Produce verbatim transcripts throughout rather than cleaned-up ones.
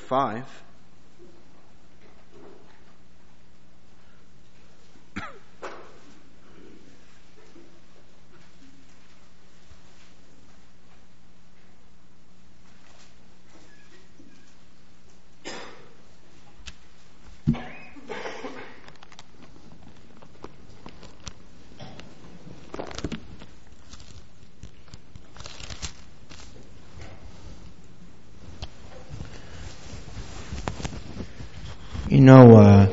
five. You know, uh,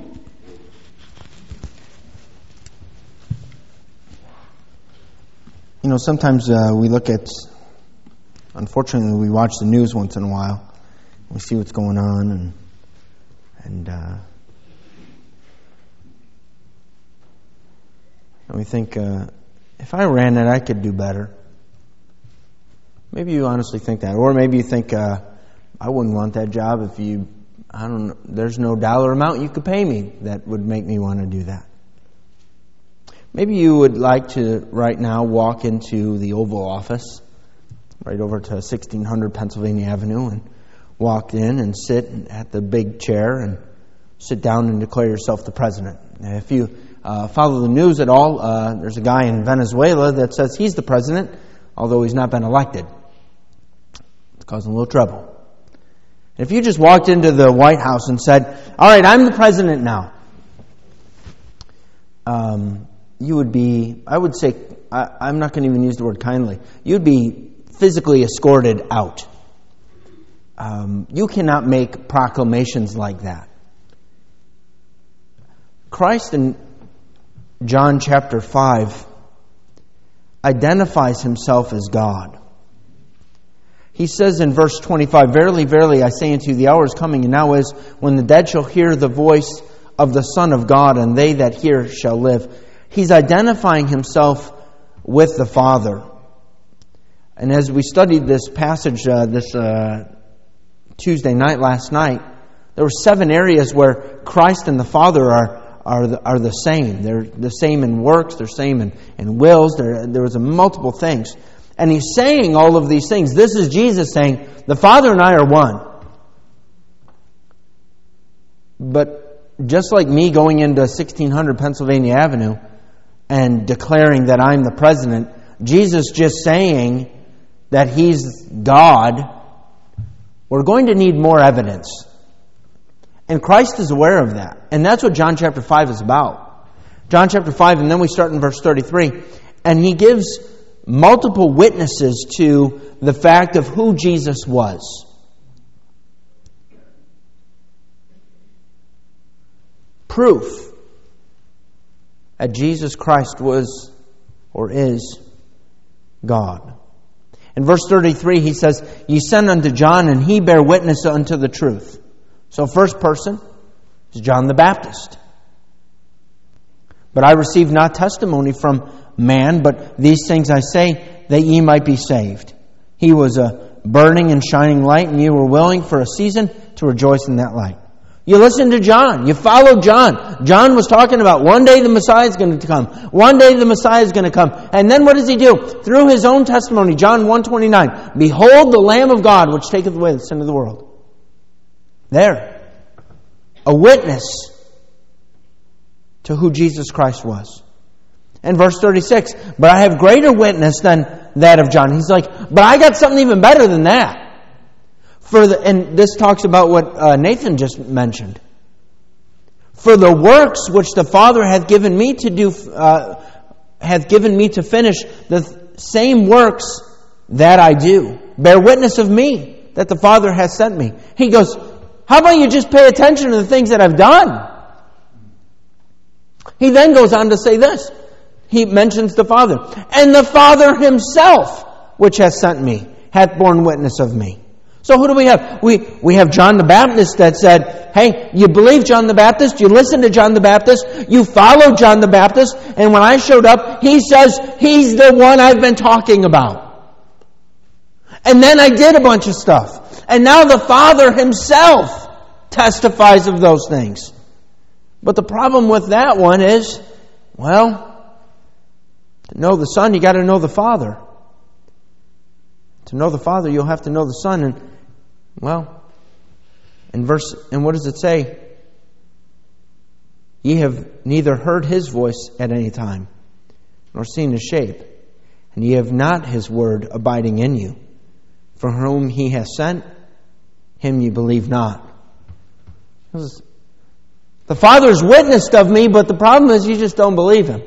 you know, sometimes uh, we look at, unfortunately, we watch the news once in a while. We see what's going on, and and, uh, and we think, uh, if I ran it, I could do better. Maybe you honestly think that, or maybe you think, uh, I wouldn't want that job if you. I don't know, there's no dollar amount you could pay me that would make me want to do that. Maybe you would like to, right now, walk into the Oval Office, right over to sixteen hundred Pennsylvania Avenue, and walk in and sit at the big chair and sit down and declare yourself the president. And if you uh, follow the news at all, uh, there's a guy in Venezuela that says he's the president, although he's not been elected. It's causing a little trouble. If you just walked into the White House and said, all right, I'm the president now, um, you would be, I would say, I, I'm not going to even use the word kindly, you'd be physically escorted out. Um, you cannot make proclamations like that. Christ in John chapter five identifies himself as God. He says in verse twenty-five, verily, verily, I say unto you, the hour is coming, and now is, when the dead shall hear the voice of the Son of God, and they that hear shall live. He's identifying himself with the Father. And as we studied this passage uh, this uh, Tuesday night, last night, there were seven areas where Christ and the Father are are the, are the same. They're the same in works, they're the same in, in wills, there, there was a multiple things. And he's saying all of these things. This is Jesus saying, the Father and I are one. But just like me going into sixteen hundred Pennsylvania Avenue and declaring that I'm the president, Jesus just saying that he's God, we're going to need more evidence. And Christ is aware of that. And that's what John chapter five is about. John chapter five, and then we start in verse thirty-three. And he gives multiple witnesses to the fact of who Jesus was. Proof that Jesus Christ was or is God. In verse thirty-three, he says, Ye send unto John, and he bare witness unto the truth. So first person is John the Baptist. But I receive not testimony from man, but these things I say, that ye might be saved. He was a burning and shining light, and ye were willing for a season to rejoice in that light. You listen to John. You follow John. John was talking about one day the Messiah is going to come. One day the Messiah is going to come. And then what does he do? Through his own testimony, John one twenty-nine, Behold the Lamb of God, which taketh away the sin of the world. There. A witness to who Jesus Christ was. And verse thirty-six, But I have greater witness than that of John. He's like, but I got something even better than that. For the, and this talks about what uh, Nathan just mentioned. For the works which the Father hath given me to do, uh, hath given me to finish, the same works that I do bear witness of me, that the Father hath sent me. He goes, how about you just pay attention to the things that I've done? He then goes on to say this. He mentions the Father. And the Father himself, which hath sent me, hath borne witness of me. So who do we have? We we have John the Baptist that said, hey, you believe John the Baptist, you listen to John the Baptist, you follow John the Baptist, and when I showed up, he says, he's the one I've been talking about. And then I did a bunch of stuff. And now the Father himself testifies of those things. But the problem with that one is, well, to know the Son, you got to know the Father. To know the Father, you'll have to know the Son. And, well, And verse, and what does it say? Ye have neither heard his voice at any time, nor seen his shape, and ye have not his word abiding in you. For whom he hath sent, him ye believe not. The Father's witnessed of me, but the problem is you just don't believe him.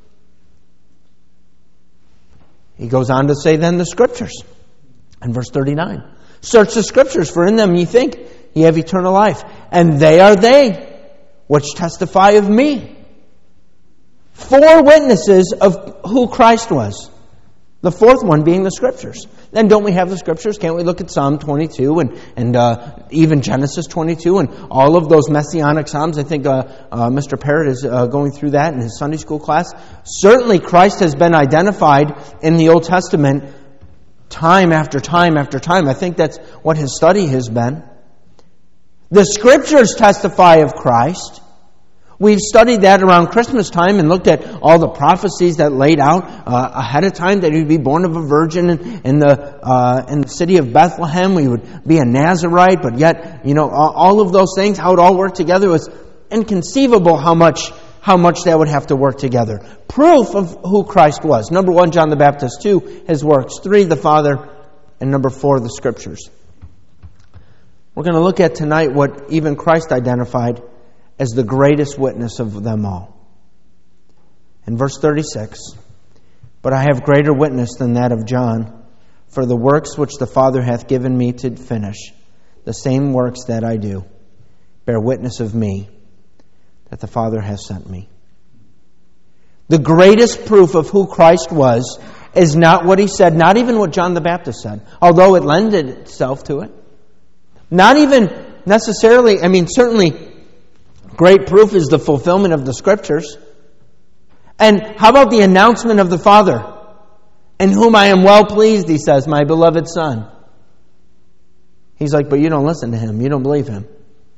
He goes on to say then the Scriptures. In verse thirty-nine, search the Scriptures, for in them ye think ye have eternal life. And they are they which testify of me. Four witnesses of who Christ was. The fourth one being the Scriptures. Then don't we have the Scriptures? Can't we look at Psalm twenty-two and, and uh, even Genesis twenty-two and all of those messianic psalms? I think uh, uh, Mister Parrott is uh, going through that in his Sunday school class. Certainly Christ has been identified in the Old Testament time after time after time. I think that's what his study has been. The Scriptures testify of Christ. We've studied that around Christmas time and looked at all the prophecies that laid out uh, ahead of time that he would be born of a virgin in, in the uh, in the city of Bethlehem. He would be a Nazarite, but yet, you know, all of those things, how it all worked together, was inconceivable how much how much that would have to work together. Proof of who Christ was. Number one, John the Baptist. Two, his works. Three, the Father. And number four, the Scriptures. We're going to look at tonight what even Christ identified as the greatest witness of them all. In verse thirty-six, but I have greater witness than that of John, for the works which the Father hath given me to finish, the same works that I do, bear witness of me, that the Father hath sent me. The greatest proof of who Christ was is not what he said, not even what John the Baptist said, although it lended itself to it. Not even necessarily, I mean, certainly great proof is the fulfillment of the Scriptures. And how about the announcement of the Father? In whom I am well pleased, he says, my beloved Son. He's like, but you don't listen to him. You don't believe him.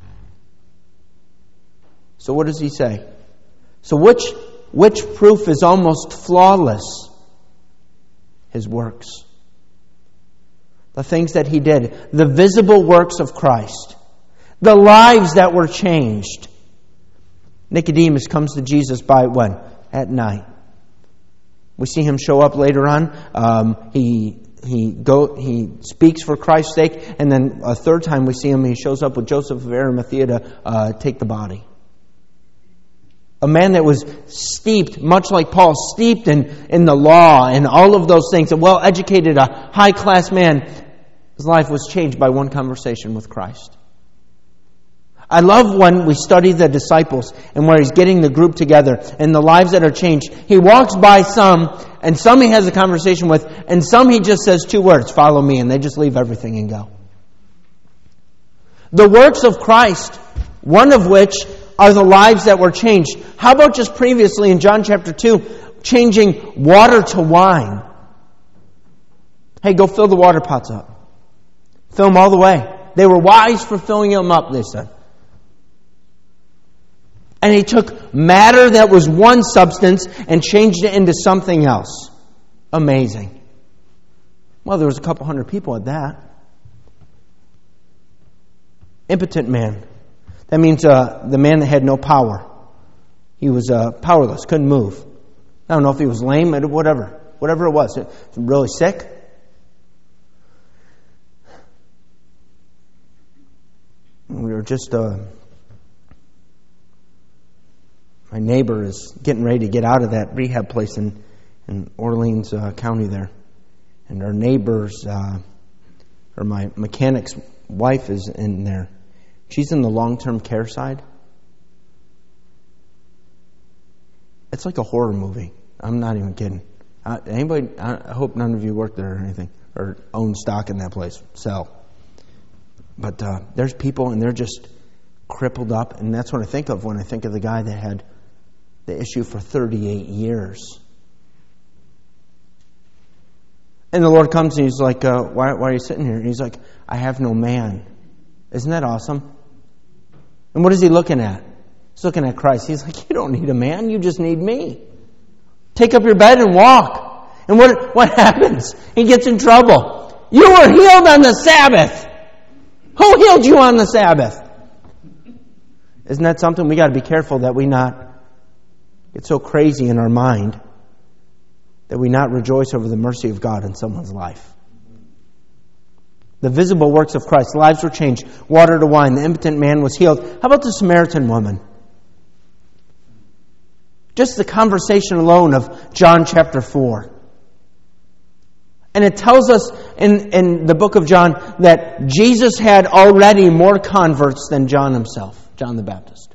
So what does he say? So which, which proof is almost flawless? His works. The things that he did. The visible works of Christ. The lives that were changed. Nicodemus comes to Jesus by when? At night. We see him show up later on. Um, he he go he speaks for Christ's sake, and then a third time we see him. He shows up with Joseph of Arimathea to uh, take the body. A man that was steeped, much like Paul, steeped in, in the law and all of those things. A well-educated, a high-class man. His life was changed by one conversation with Christ. I love when we study the disciples and where he's getting the group together and the lives that are changed. He walks by some, and some he has a conversation with, and some he just says two words, follow me, and they just leave everything and go. The works of Christ, one of which are the lives that were changed. How about just previously in John chapter two, changing water to wine? Hey, go fill the water pots up. Fill them all the way. They were wise for filling them up, they said. And he took matter that was one substance and changed it into something else. Amazing. Well, there was a couple hundred people at that. Impotent man. That means uh, the man that had no power. He was uh, powerless, couldn't move. I don't know if he was lame or whatever. Whatever it was. Really sick. We were just... Uh, My neighbor is getting ready to get out of that rehab place in, in Orleans uh, County there. And our neighbor's, uh, or my mechanic's wife is in there. She's in the long-term care side. It's like a horror movie. I'm not even kidding. Uh, anybody? I hope none of you work there or anything, or own stock in that place, sell. But uh, there's people and they're just crippled up. And that's what I think of when I think of the guy that had the issue for thirty-eight years. And the Lord comes and he's like, uh, why, why are you sitting here? And he's like, I have no man. Isn't that awesome? And what is he looking at? He's looking at Christ. He's like, you don't need a man. You just need me. Take up your bed and walk. And what, what happens? He gets in trouble. You were healed on the Sabbath. Who healed you on the Sabbath? Isn't that something we got to be careful that we not get so crazy in our mind that we not rejoice over the mercy of God in someone's life? The visible works of Christ. Lives were changed. Water to wine. The impotent man was healed. How about the Samaritan woman? Just the conversation alone of John chapter four. And it tells us in, in the book of John that Jesus had already more converts than John himself, John the Baptist.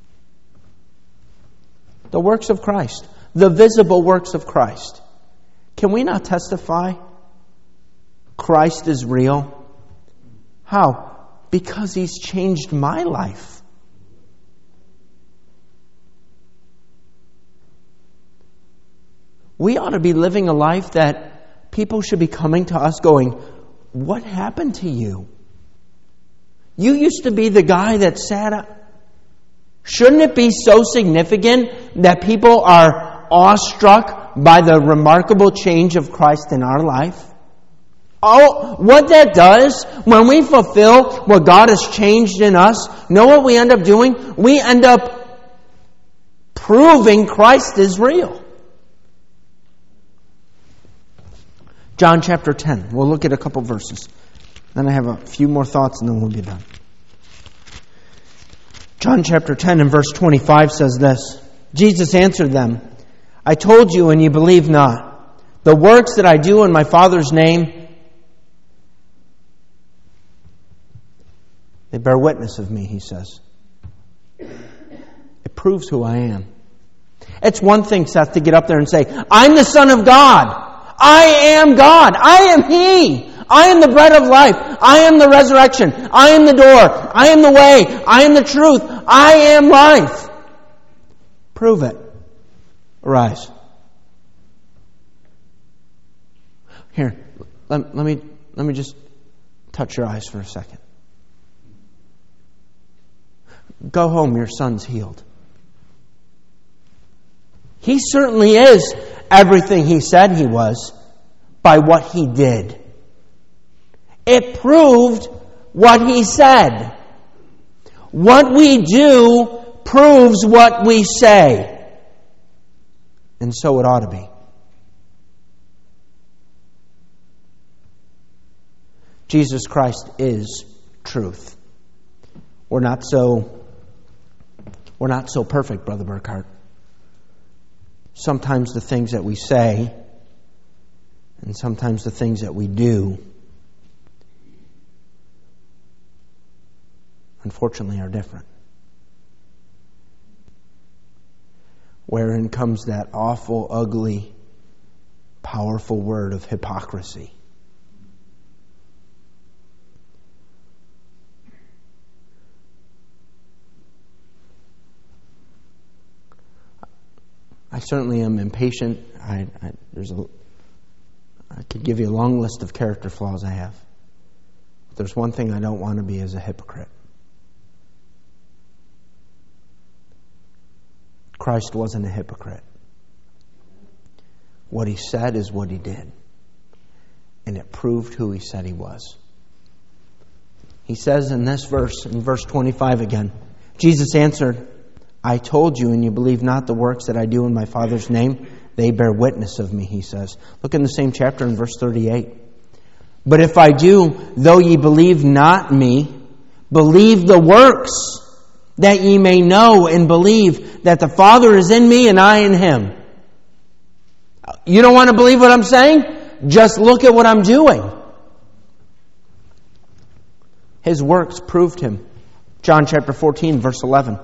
The works of Christ. The visible works of Christ. Can we not testify Christ is real? How? Because He's changed my life. We ought to be living a life that people should be coming to us going, what happened to you? You used to be the guy that sat up. Shouldn't it be so significant that people are awestruck by the remarkable change of Christ in our life? Oh, what that does when we fulfill what God has changed in us, know what we end up doing? We end up proving Christ is real. John chapter ten. We'll look at a couple verses. Then I have a few more thoughts and then we'll be done. John chapter ten and verse twenty-five says this. Jesus answered them, I told you and you believe not. The works that I do in my Father's name, they bear witness of me, he says. It proves who I am. It's one thing, Seth, to get up there and say, I'm the Son of God. I am God. I am He. I am the bread of life. I am the resurrection. I am the door. I am the way. I am the truth. I am life. Prove it. Arise. Here, let, let me let me just touch your eyes for a second. Go home, your son's healed. He certainly is everything he said he was by what he did. It proved what he said. What we do proves what we say. And so it ought to be. Jesus Christ is truth. We're not so we're not so perfect, Brother Burkhart. Sometimes the things that we say and sometimes the things that we do, unfortunately, are different. Wherein comes that awful, ugly, powerful word of hypocrisy. I certainly am impatient. I, I, there's a, I could give you a long list of character flaws I have. But there's one thing I don't want to be as a hypocrite. Christ wasn't a hypocrite. What He said is what He did. And it proved who He said He was. He says in this verse, in verse twenty-five again, Jesus answered, I told you, and you believe not the works that I do in my Father's name. They bear witness of me, he says. Look in the same chapter in verse thirty-eight. But if I do, though ye believe not me, believe the works, that ye may know and believe that the Father is in me and I in Him. You don't want to believe what I'm saying? Just look at what I'm doing. His works proved Him. John chapter fourteen, verse eleven.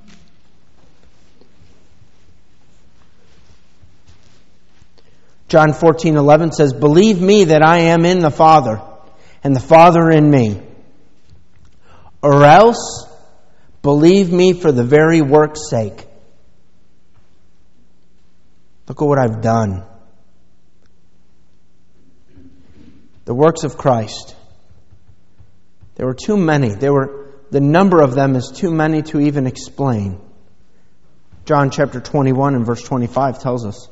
John fourteen eleven says, believe me that I am in the Father, and the Father in me. Or else, believe me for the very work's sake. Look at what I've done. The works of Christ. There were too many. There were the number of them is too many to even explain. John chapter twenty-one and verse twenty-five tells us.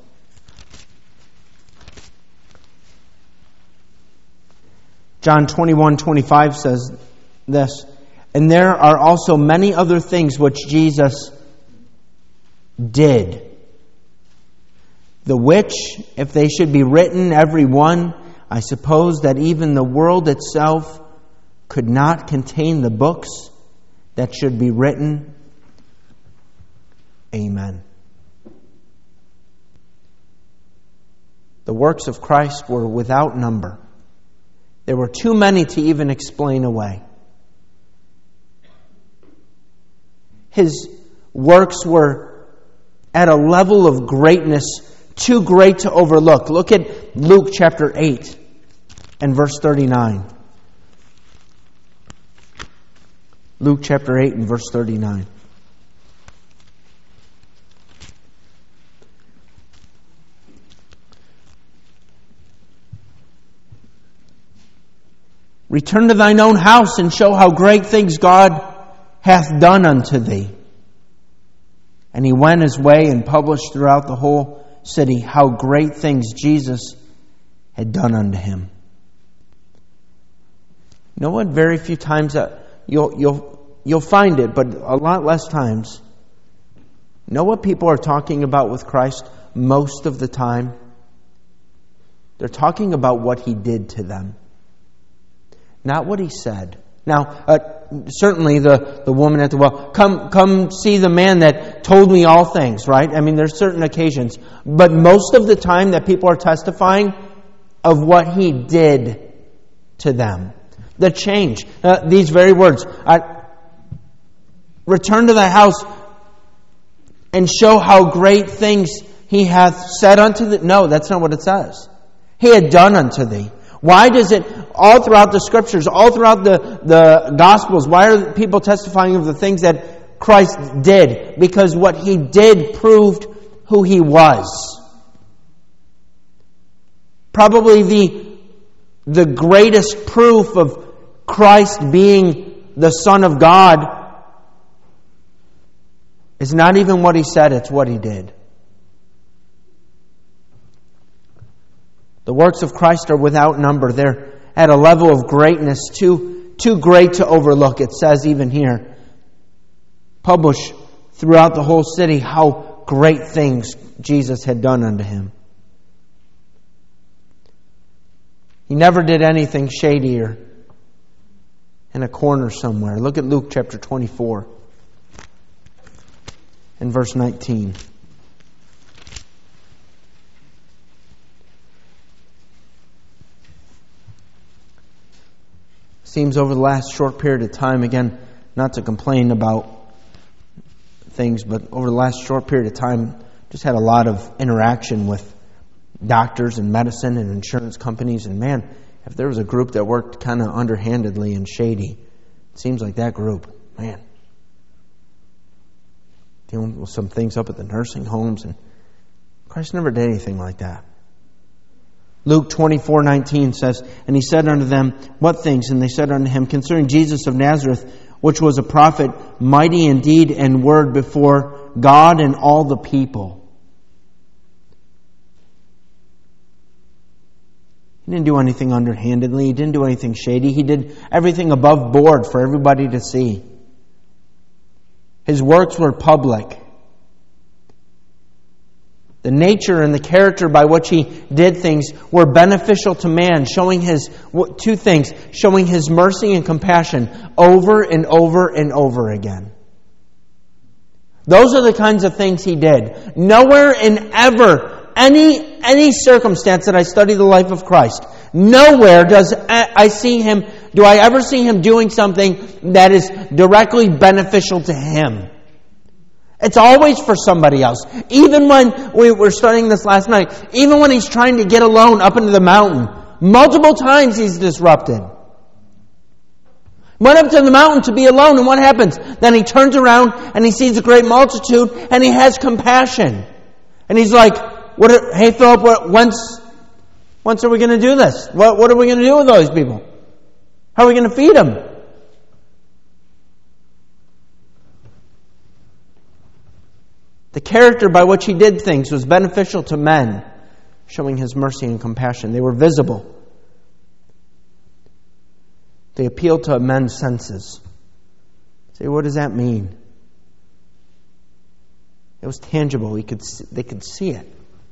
John twenty-one twenty-five says, this, and there are also many other things which Jesus did, the which, if they should be written, every one, I suppose that even the world itself could not contain the books that should be written. Amen. The works of Christ were without number. There were too many to even explain away. His works were at a level of greatness too great to overlook. Look at Luke chapter eight and verse thirty-nine. Luke chapter eight and verse thirty-nine. Return to thine own house and show how great things God hath done unto thee. And he went his way and published throughout the whole city how great things Jesus had done unto him. You know what? Very few times that you'll you'll you'll find it, but a lot less times. Know what people are talking about with Christ most of the time? They're talking about what he did to them, not what he said. Now, uh, certainly the, the woman at the well, come come see the man that told me all things, right? I mean, there's certain occasions. But most of the time that people are testifying of what he did to them. The change. Uh, these very words. Uh, Return to thy house and show how great things he hath said unto thee. No, that's not what it says. He had done unto thee. Why does it, all throughout the Scriptures, all throughout the, the Gospels, why are people testifying of the things that Christ did? Because what he did proved who he was. Probably the, the greatest proof of Christ being the Son of God is not even what he said, it's what he did. The works of Christ are without number. They're at a level of greatness too, too great to overlook. It says even here, publish throughout the whole city how great things Jesus had done unto him. He never did anything shadier in a corner somewhere. Look at Luke chapter twenty-four and verse nineteen. Seems over the last short period of time, again, not to complain about things, but over the last short period of time, just had a lot of interaction with doctors and medicine and insurance companies. And man, if there was a group that worked kind of underhandedly and shady, it seems like that group, man, dealing with some things up at the nursing homes. And Christ never did anything like that. Luke twenty-four nineteen says, and he said unto them, what things? And they said unto him, concerning Jesus of Nazareth, which was a prophet, mighty in deed and word before God and all the people. He didn't do anything underhandedly. He didn't do anything shady. He did everything above board for everybody to see. His works were public. The nature and the character by which he did things were beneficial to man, showing his, two things, showing his mercy and compassion over and over and over again. Those are the kinds of things he did. Nowhere in ever, any, any circumstance that I study the life of Christ, nowhere does I see him, do I ever see him doing something that is directly beneficial to him. It's always for somebody else. Even when we were studying this last night, even when he's trying to get alone up into the mountain, multiple times he's disrupted. Went up to the mountain to be alone, and what happens? Then he turns around and he sees a great multitude and he has compassion. And he's like, "What? Are, hey Philip, what, when's, when's are we going to do this? What, what are we going to do with all these people? How are we going to feed them?" The character by which he did things was beneficial to men, showing his mercy and compassion. They were visible. They appeal to men's senses. Say, what does that mean? It was tangible. He could, they could see it.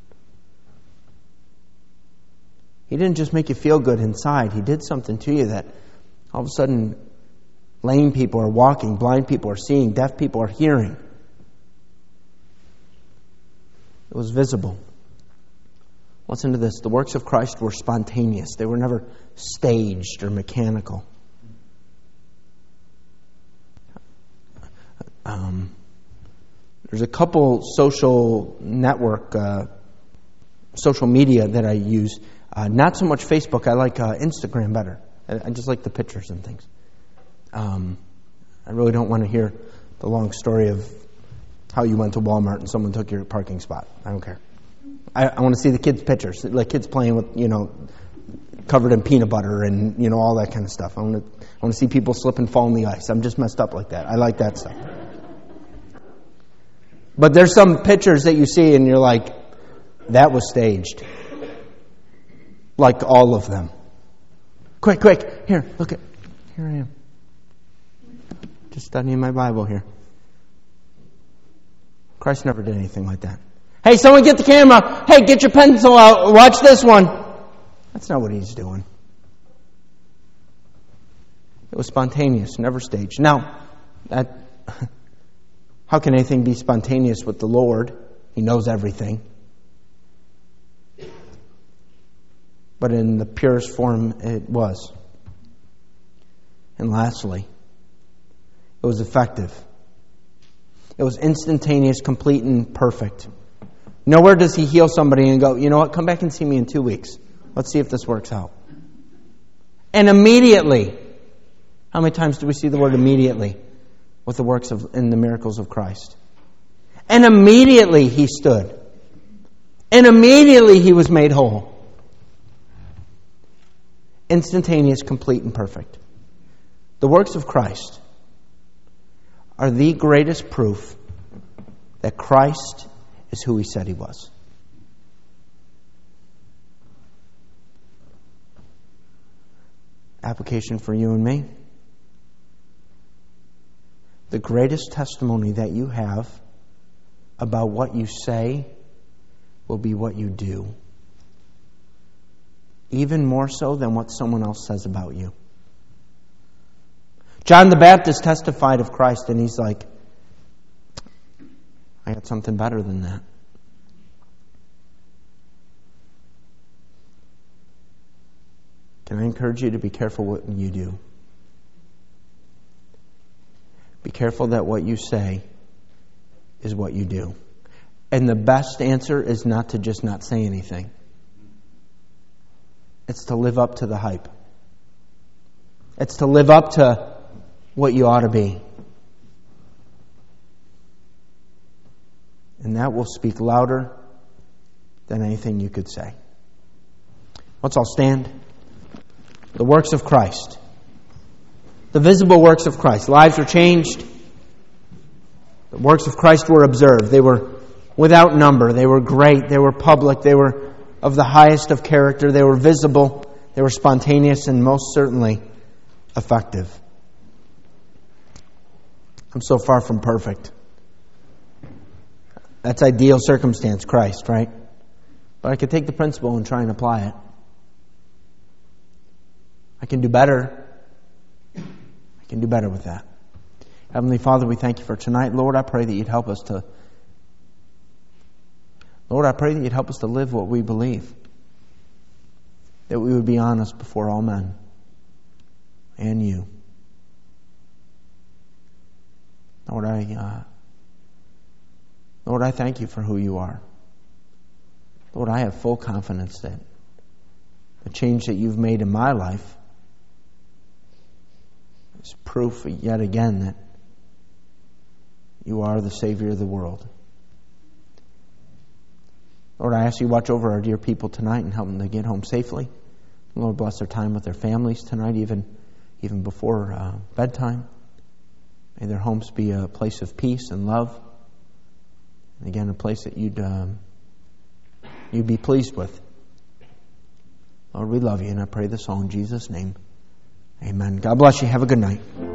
He didn't just make you feel good inside. He did something to you that all of a sudden lame people are walking, blind people are seeing, deaf people are hearing. It was visible. Listen to this. The works of Christ were spontaneous. They were never staged or mechanical. Um, there's a couple social network, uh, social media that I use. Uh, not so much Facebook. I like uh, Instagram better. I, I just like the pictures and things. Um, I really don't want to hear the long story of how you went to Walmart and someone took your parking spot. I don't care. I, I want to see the kids' pictures, like kids playing with, you know, covered in peanut butter and, you know, all that kind of stuff. I want to, I want to see people slip and fall in the ice. I'm just messed up like that. I like that stuff. But there's some pictures that you see and you're like, that was staged. Like all of them. Quick, quick. Here, look at, here I am. Just studying my Bible here. Christ never did anything like that. Hey, someone get the camera. Hey, get your pencil out. Watch this one. That's not what he's doing. It was spontaneous, never staged. Now, that, how can anything be spontaneous with the Lord? He knows everything. But in the purest form, it was. And lastly, it was effective. It was instantaneous, complete, and perfect. Nowhere does he heal somebody and go, you know what, come back and see me in two weeks. Let's see if this works out. And immediately, how many times do we see the word immediately with the works of in the miracles of Christ? And immediately he stood. And immediately he was made whole. Instantaneous, complete, and perfect. The works of Christ are the greatest proof that Christ is who he said he was. Application for you and me. The greatest testimony that you have about what you say will be what you do. Even more so than what someone else says about you. John the Baptist testified of Christ and he's like, I got something better than that. Can I encourage you to be careful what you do? Be careful that what you say is what you do. And the best answer is not to just not say anything. It's to live up to the hype. It's to live up to what you ought to be. And that will speak louder than anything you could say. Let's all stand. The works of Christ. The visible works of Christ. Lives were changed. The works of Christ were observed. They were without number. They were great. They were public. They were of the highest of character. They were visible. They were spontaneous and most certainly effective. I'm so far from perfect. That's ideal circumstance, Christ, right? But I could take the principle and try and apply it. I can do better. I can do better with that. Heavenly Father, we thank you for tonight. Lord, I pray that you'd help us to Lord, I pray that you'd help us to live what we believe. That we would be honest before all men and you. Lord, I uh, Lord, I thank you for who you are. Lord, I have full confidence that the change that you've made in my life is proof yet again that you are the Savior of the world. Lord, I ask you to watch over our dear people tonight and help them to get home safely. Lord, bless their time with their families tonight, even, even before uh, bedtime. May their homes be a place of peace and love. And again, a place that you'd, um, you'd be pleased with. Lord, we love you, and I pray this all in Jesus' name. Amen. God bless you. Have a good night.